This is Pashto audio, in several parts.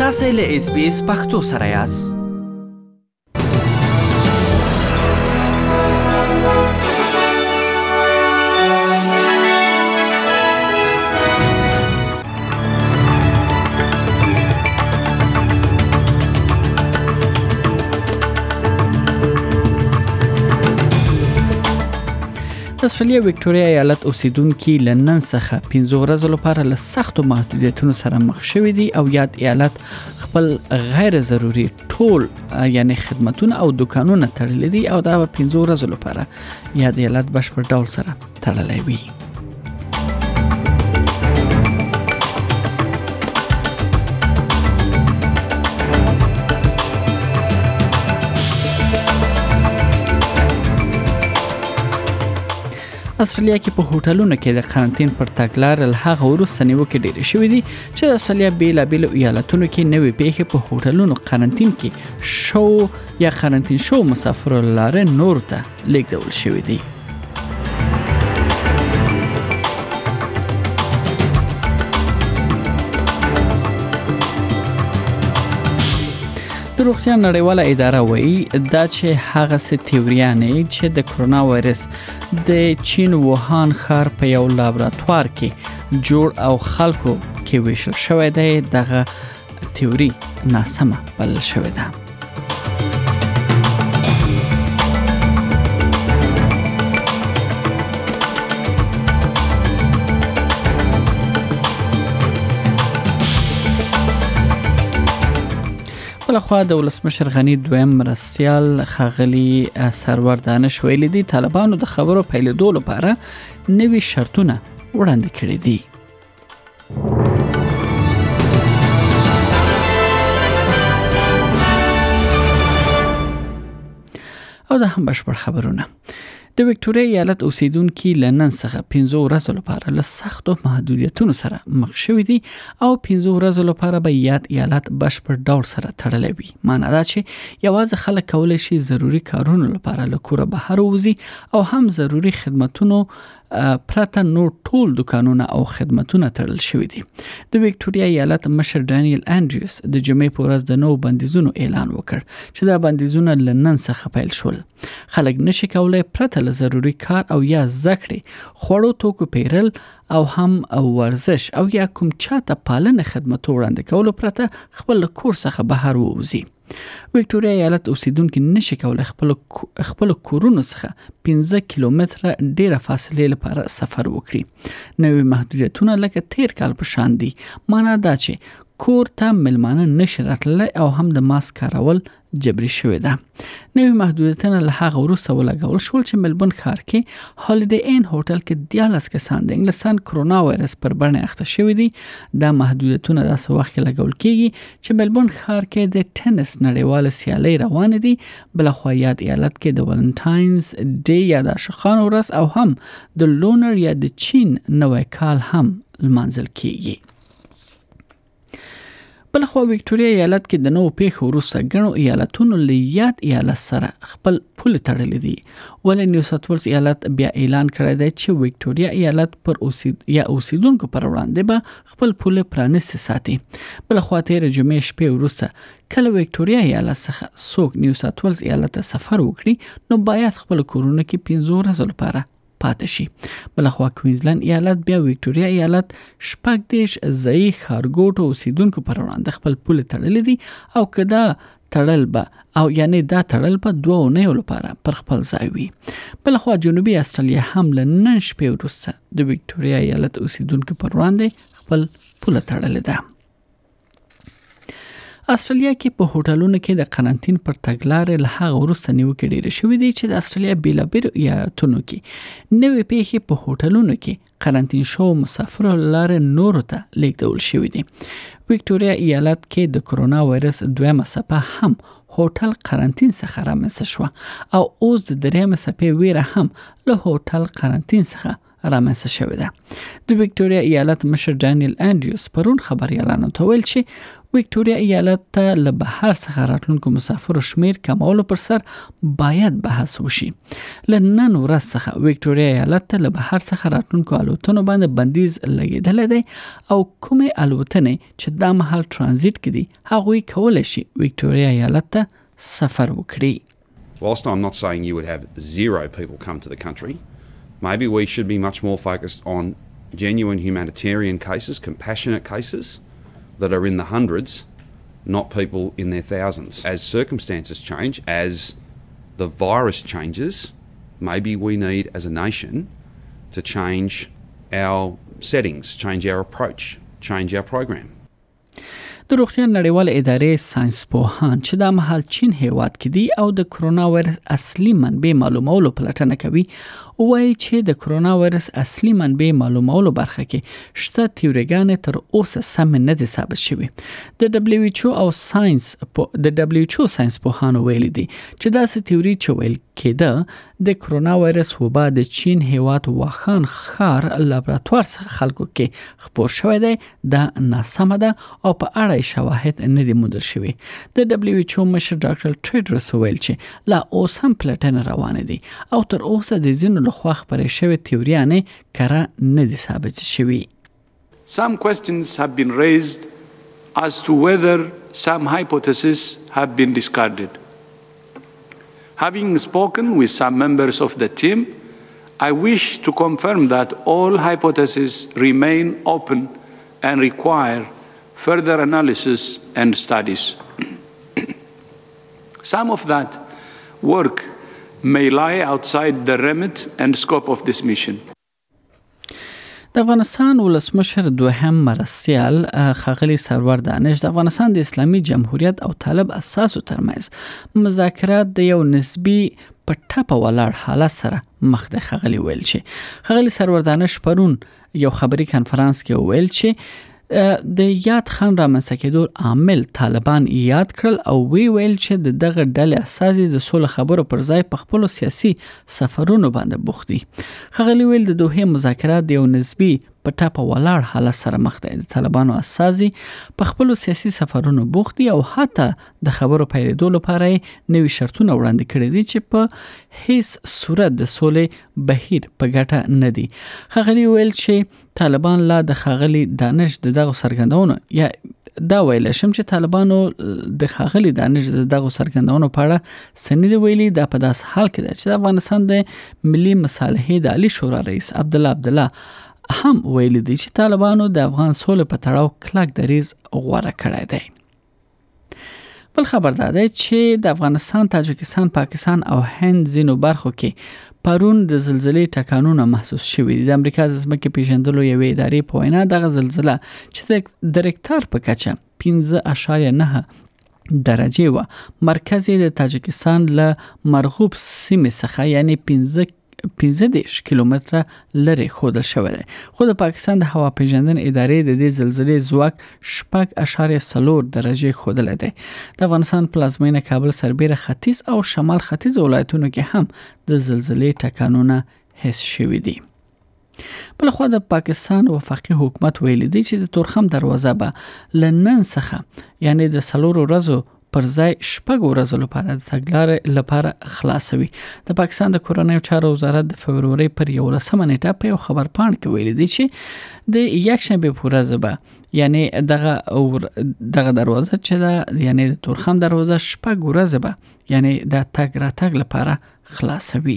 تاسو له اس بي اس پختو سره یاست. د استرالیا وکټوريا ایالت اوسیدونکو لنن څخه 15 ورځې لپاره له سختو محدودیتونو سره مخ شوي دي او یاد ایالت خپل غیر ضروري ټول یعنی خدماتونه او دکانونه تړلي دي او دا 15 ورځې لپاره یاد ایالت بشپړ ډول سره تړلې وي. استرالیا کې په هوټلونو کې د قرنټین پر تګلار له هغه وروسته نیوکې ډېرې شوې دي چې د استرالیا بیلابیل ایالتونو کې نوې پیښې په هوټلونو قرنټین کې شو یا قرنټین شو مسافرو لاره نور ته لیږدول شوې دي. د روغتیا نړیواله اداره وایي دا چې هغه څه تیوریانې چې د کرونا وایرس د چین ووهان ښار په یو لابراتوار کې جوړ او خلکو کې ویشل شوی دی دغه تیوري ناسمه بلل شوې ده. لخوا د ولسمشر غنی دویم مرستیال خاغلی سرور دانش ویلي دي طالبانو د خبرو پیلېدو لپاره نوي شرطونه وړاندې کړي دي. او دا هم بشپړ خبرونه. د وکټوريا ایالت اوسیدونکو لنن څخه 15 ورځې لپاره له سختو محدودیتونو سره مخ شوي دي او 15 ورځې لپاره به یاد ایالت بشپړ ډول سره تړلې وي. معنی دا چې یوازې خلک کولای شي ضروری کارونو لپاره له کوره بهر ووزي او هم ضروری خدماتونو پرته نور ټول دکانونه او خدماتونه تړل شوي دي. د وکټوريا ایالت مشر ډانیل انډریوس د جمعې په ورځ د نو بندیزونو اعلان وکړ چې دا بندیزونه لنن څخه پیل شول. خلک نشي کولای پرته له ضروری کار او یا ذکرې خوړو توکو پیرل او هم ورزش او یا کوم چاته پالنه خدماتو وړاندې کول پرته خپل کور څخه بهر ووزي. وکټوريا ایالت اوسیدونکو نشي کولای خپل کورونو څخه 15 کیلومتره ډیره فاصله لپاره سفر وکړي. نوې محدودیتونه لکه تیر کال په شان دي. معنی دا چې کور ته ملمانه نشي راتللی او هم د ماسک کارول جبري شوی ده. نوې محدودیتونه له هغه وروسته ولګول شول چې ملبون ښار کې هالیډی ان هوټل کې 14 کسان د انګلستان کرونا وایرس پر بڼه اخته شوی دي. دا محدودیتونه داسې وخت کې لګول کیږي چې ملبون ښار کې د ټینس نړیواله سیالۍ روان دي. بلخوا یاد ایالت کې د ولنټاینز ډے یا د عاشقانو ورځ او هم د لونر یا د چین نوی کال هم لمانځل کیږي. بلخوا وکټوريا ایالت کې د نو پیښو وروسته ګڼو ایالتونو له یاد ایالت سره خپل پول تړلې دي. ولې نیو ساوث ویلز ایالت بیا اعلان کړی دی چې وکټوريا ایالت پر اوسیدونکو پر وړاندې به خپل پول پرانیستي ساتي. بلخوا تیر جمعې شپې وروسته کله وکټوريا ایالت څخه څوک نیو ساوث ویلز ایالت ته سفر وکړي نو باید خپل کورونه کې 15 ورځې لپاره پاتې شي. بلخوا کوینزلند ایالت بیا وکټوريا ایالت شپږ دیش ځایي ښارګوټو اوسیدونکو پر وړاندې خپل پول تړلې دي او کدا تړل به او یعنی دا تړل به 2 اونۍ لپاره پر خپل ځای وي. بلخوا جنوبي استرالیا هم له نن شپې وروسته د وکټوريا ایالت اوسیدونکو پر وړاندې خپل پول تړلې ده. استرالیا کې په هوټلونو کې د قرنټین پر تګلارې له هغه وروسته نیوکې ډېرې شوې دي چې د استرالیا بیلابیل ایالتونو کې نوې پیښې په هوټلونو کې قرنټین شو مسافرو لاره نور ته لیږدول شوې دي. وکټوريا ایالت کې د کرونا وایرس دویمه څپه هم هوټل قرنټین څخه رامنځته شوه او اوس د درېیمه څپې ویره هم له هوټل قرنټین څخه رامنځته شوې ده. د وکټوريا ایالت مشر ډانیل انډریوس پرون خبريالانو ته ویل چې وکټوريا ایالت ته له بهر څخه راتلونکو مسافرو شمیر کمولو پر سر باید بحث وشي. له نن ورځ څخه وکټوريا ایالت ته له بهر څخه راتلونکو الوتنو باندې بندیز لګیدل دی او کومه الوتنې چې دا مهال ترانزیت کې دي هغوی کولای شي وکټوريا ایالت ته سفر وکړي. Whilst I'm not saying you would have zero people come to the country, maybe we should be much more focused on genuine humanitarian cases, compassionate cases that are in the hundreds, not people in their thousands. As circumstances change, as the virus changes, maybe we need as a nation to change our settings, change our approach, change our program. د روغتیا نړیوال ادارې ساينس پوهان چې د مهال چین هیواد کې دي او د کرونا وایرس اصلي منبع معلومولو پلټنه کوي وایي چې د کرونا وایرس اصلي منبع معلومولو برخه کې شته تیوریګانې تر اوسه سم نه دي ثابت شوي. د دبليو ایچ او ساينس پوهانو ویلي دي چې داسې تیوري چې ویل کېده د کرونا وایرس وبا د چین هیواد واخان ښار لابراتوار څخه خلکو کې خپور شوی دی دا ناسمه ده او په اړه شواهد نه دي موندل شوي. د دبليو ایچ او مشر ډاکټر ټریډرس ویل چې لا اوس هم پلټنه روانه دي او تر اوسه د ځینو لخوا خبرې شوې تیوریانې کره نه دي ثابت شوي. Some questions have been raised as to whether some hypotheses have been discarded. Having spoken with some members of the team, I wish to confirm that all hypotheses remain open and require further analysis and studies. Some of that work may lie outside the remit and scope of this mission. د افغانستان ولسمشر دوهم مرستیال ښاغلي سرور دانش د افغانستان د اسلامي جمهوریت او طالب اساسو ترمنځ مذاکرات د یو نسبی په ټاپه ولاړ حالت سره مخ د ښاغلي ویل چې ښاغلي سرور دانش پرون یو خبري کانفرنس کې ویل چې د یاد خان رامنځته کېدو عامل طالبان یاد کړل او ویل چې دغه ډلې اساسي د سولې خبرو پر ځای په خپل سیاسي سفرونو باندې بوخت دي. ښاغلي ویل د دوه مذاکرات د یو نسبی په ټاپه ولاړ حالت سره مخ دي. د طالبانو اساسي په خپل سیاسي سفرونو بوخت دي او حتی د خبرو پیلېدو لپاره نوي شرطونه وړاندې کړي دي چې په هیڅ صورت د سولې بهیر په ګټه نه دي. ښاغلي ویل چې طالبان لا د ښاغلي دانش دغه سرګندونو یا دا ویل شم چې طالبانو د ښاغلي دانش دغه سرګندونو په اړه سند ویلي دا په داس حال کې ده چې د افغانستان د ملي مصالحې د عالی شورا رئیس عبدالله هم ویلي دي چې طالبانو د افغان سولې په تړاو کلک دریځ غوره کړی دی. بل خبر ده چې د افغانستان، تاجکستان، پاکستان او هند ځینو برخو کې پرون د زلزلې ټکانونه محسوس شوي دي. د امریکا د ځمکې پیژندلو یوې ادارې په وینا دغه زلزله چې د ریکټر په کچه 5.9 درجه و مرکز د تاجکستان له مرغوب سیمې څخه یعنی 15 کیلومتره لري ښودل شوی دی. خو د پاکستان د هوا پیژندنې ادارې د دې زلزلې ځواک 6.4 درجه ښودل دی. د افغانستان پلازمینه کابل سربېره ختیځ او شمال ختیځ ولایتونو کې هم د زلزلې ټکانونه حس شوي دي. بلخوا د پاکستان وفاقي حکومت ویلي دی چې د تورخم دروازه به لنن څخه یعنی د 4 ورځو پر ځای 6 ورځې لپاره د تګلارې لپاره خلاصوي. د پاکستان د کورنیو چارو وزارت د فبروري پر 11 نیټه په یو خبر پاڼه کې ویلي دی چې د یکشنبه په ورځ به یعنی دغه دروازه چې دا یعنی د تورخم دروازه 6 ورځې به یعنی د تګ راتګ لپاره خلاصوي.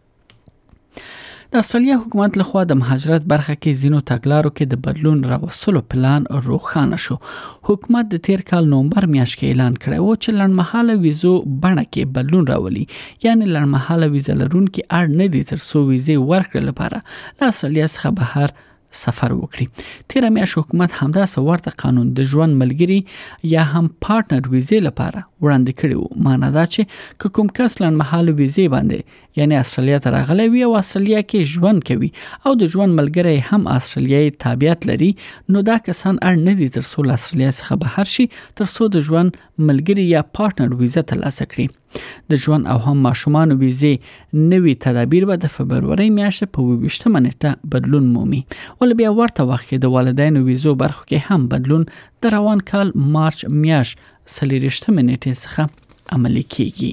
د استرالیا حکومت لخوا د مهاجرت برخه کې زینو تګلارو کې د بدلون راوستلو پلان روښانه شو. حکومت د تیر کال نومبر میاشت کې اعلان کړی و چې لړمحاله ویزو بڼه کې بدلون راولي یعنی لړمحاله ویزه لرونکي اړ نه دي تر څو ویزې ورکړل لپاره له استرالیا څخه بهر سفر وکړي. تیر میاشت حکومت همداسې ورته قانون د ژوند ملګری یا هم پارټنر ویزې لپاره وړاندې کړی و. معنی دا چې کوم کس لنډمهاله ویزې باندې یعنی استرالیا ته راغلی وي او استرالیا کې ژوند کوي او د ژوند ملګری هم استرالیایي تابعیت لري، نو دا کسان اړ نه دي تر څو له استرالیا څخه بهر شي تر څو د ژوند ملګری یا پارټنر ویزه ترلاسه کړي. د ژوند او هم ماشومان ویزې نوي تدابیر به د فبرورۍ میاشتې په 28مه نیټه بدلون مومي، ول بیا ورته وخت کې د والدینو ویزو برخو کې هم بدلون د روان کال مارچ میاشت 30مه نیټې څخه عملي کیږي.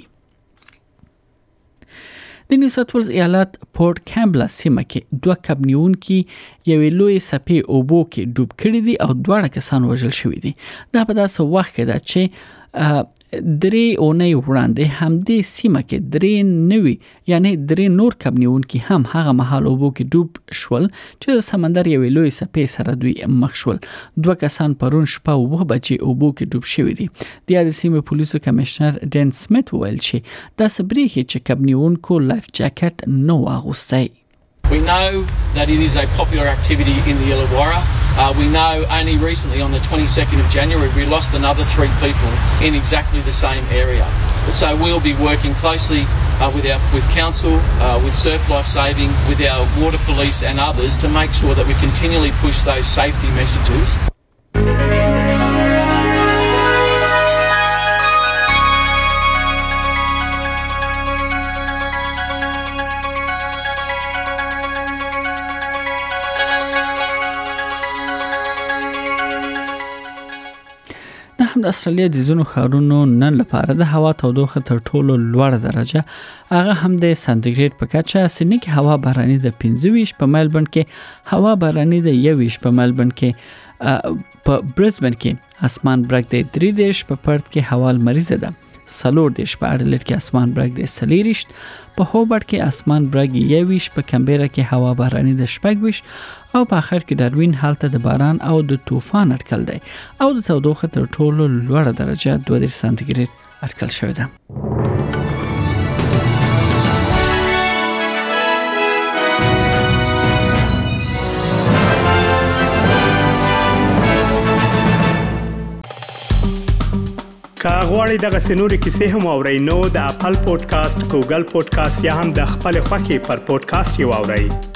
د نیو ساوث ولز ایالت پورټ کامبلا سیمه کې 2 کب نیونکي یوې لوی سپې اوبو کې ډوب کړي دي او 2 کسان وژل شوي دي. دا په داسې وخت کې ده چې 3 اونۍ وړاندې همدې سیمه کې 3 نوي یعنی 3 نور کب نیونکي هم هغه مهال اوبو کې ډوب شول چې د سمندر یوې لوی سپې سره دوی مخ شول. 2 کسان پرون شپه 9 بجې اوبو کې ډوب شوي دي. د یاد سیمه پولیسو کمشنر ډین سمیت وویل چې دا سبريخي چې کب نیونکو لایف جاکټ نو اغوستی. We know that it is a popular activity in the Illawarra. We know only recently on the 22nd of January we lost another 3 people in exactly the same area. So we'll be working closely with council, with Surf Life Saving, with our water police and others to make sure that we continually push those safety messages. هم د استرالیا د ځینو ښارونو نن لپاره د هوا تودوخه تر ټولو لوړه درجه هغه هم د سانتیګریډ په کچه. سېډني کې هوا باراني د 25، په ملبورن کې هوا باراني د 21، په ملبورن کې په برزبن کې اسمان برګ د 3، په پرت کې هوا لمریزه ده 4، په اډلېډ کې اسمان برګ د 4، په هوبرټ کې اسمان برګ 21، په کمبيرا کې هوا باراني د 14 او په اخر کې ډاروین حالت د باران او د طوفان اټکل دی او د تودوخه تر ټولو لوړه درجه 2 سانتیګریډ اټکل شوې ده. که غواړئ دغه سنوري کیسې هم اورئ نو د خپل پودکاسټ ګوګل پودکاسټ یا هم د خپل خوښي پر پودکاسټ یو اورئ.